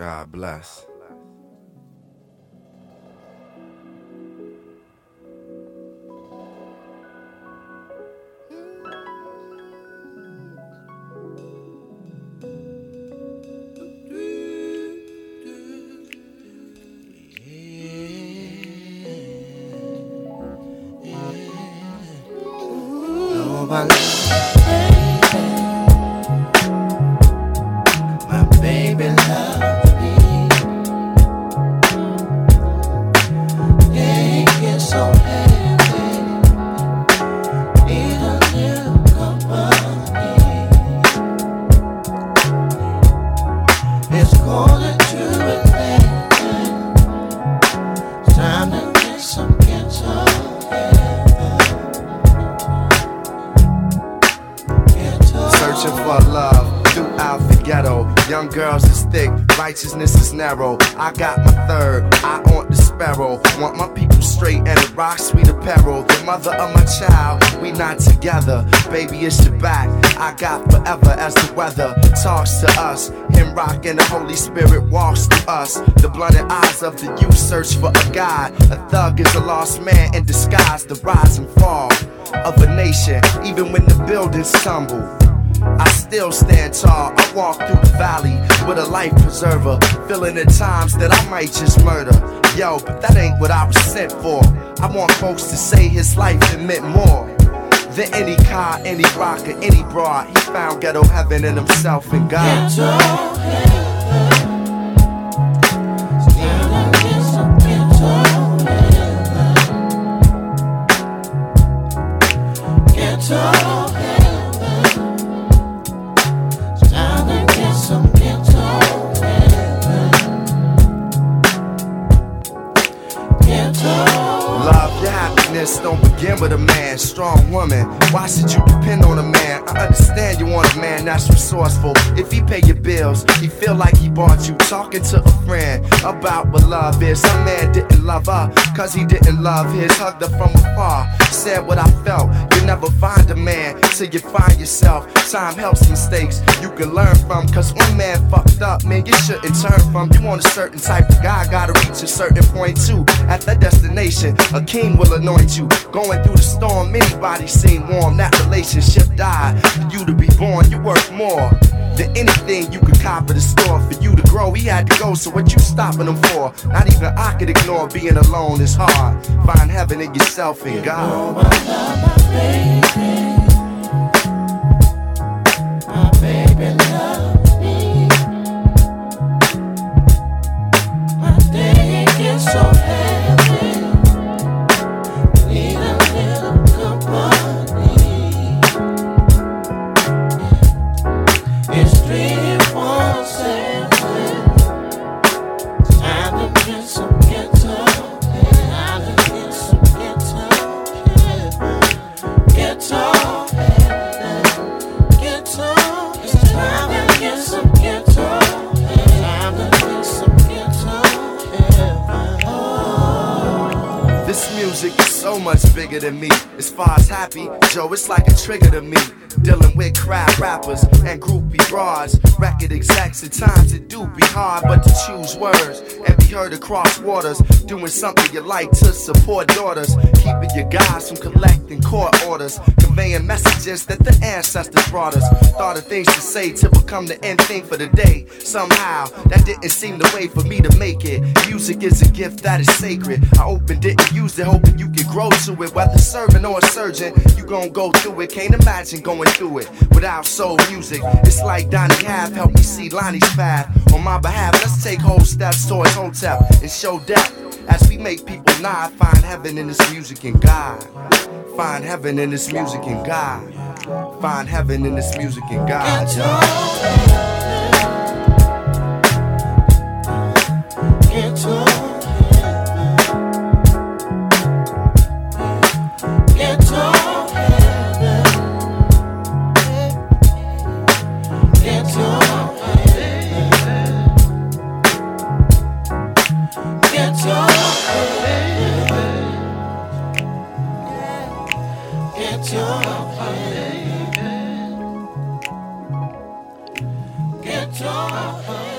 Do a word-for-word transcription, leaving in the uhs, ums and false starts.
God bless. My my baby loves me. They get so heavy, need a little company. It's calling to Atlanta. It's time to get some ghetto. Searching for love throughout the ghetto. Young girls is thick, righteousness is narrow. I got my third, I want the sparrow. Want my people straight and the rock sweet apparel. The mother of my child, we not together. Baby, it's your back, I got forever as the weather talks to us. Him rock and the Holy Spirit walks through us. The blinded eyes of the youth search for a guide. A thug is a lost man in disguise. The rise and fall of a nation, even when the buildings tumble, I still stand tall. I walk through the valley with a life preserver, feeling the times that I might just murder. Yo, but that ain't what I was sent for. I want folks to say his life meant more than any car, any rock, or any broad. He found ghetto heaven in himself and God. Ghetto heaven. Still get some ghetto heaven. Ghetto. Love, your happiness don't begin with a man. Strong woman, why should you depend on a man? I understand you want a man that's resourceful. If he pay your bills, he feel like he bought you. Talking to a friend about what love is. Some man didn't love her, cause he didn't love his. Hugged her from afar, said what I felt. You never find a man till you find yourself. Time helps mistakes you can learn from. Cause one man fucked up, man, you shouldn't turn from. You want a certain type of guy, gotta reach a certain point too. At that destination, a king will anoint you. Going through the storm, anybody seem warm. That relationship died. For you to be born, you worth more than anything you could cop at the store. For you to grow, he had to go, so what you stopping him for? Not even I could ignore being alone, it's hard. Find heaven in yourself and God. My baby, my baby loves me. My day gets so heavy, need a little company. It's three, four, seven. Time to get some ghetto. Time to get some ghetto. Ghetto. Ghetto. It's time to get some ghetto. Time to get some ghetto. Oh. This music is so much bigger than me. As far as happy, Joe, it's like a trigger to me. Dealing with crowd rappers and groupie broads, record execs, at times it do be hard, but to choose words and be heard across waters, doing something you like to support daughters, keeping your guys from collecting court orders, conveying messages that the ancestors brought us. Thought of things to say to become the end thing for the day. Somehow that didn't seem the way for me to make it. Music is a gift that is sacred. I opened it and used it, hoping you could grow to it. Whether serving or a surgeon, you gon' go through it. Can't imagine going through it without soul music. It's like Donnie Half helped me see Lonnie's path. On my behalf, let's take whole steps towards Hotep and show depth as we make people nod. Find heaven in this music and God. Find heaven in this music and God. Find heaven in this music and God. Ghetto. Ghetto. Get your head. Get your head.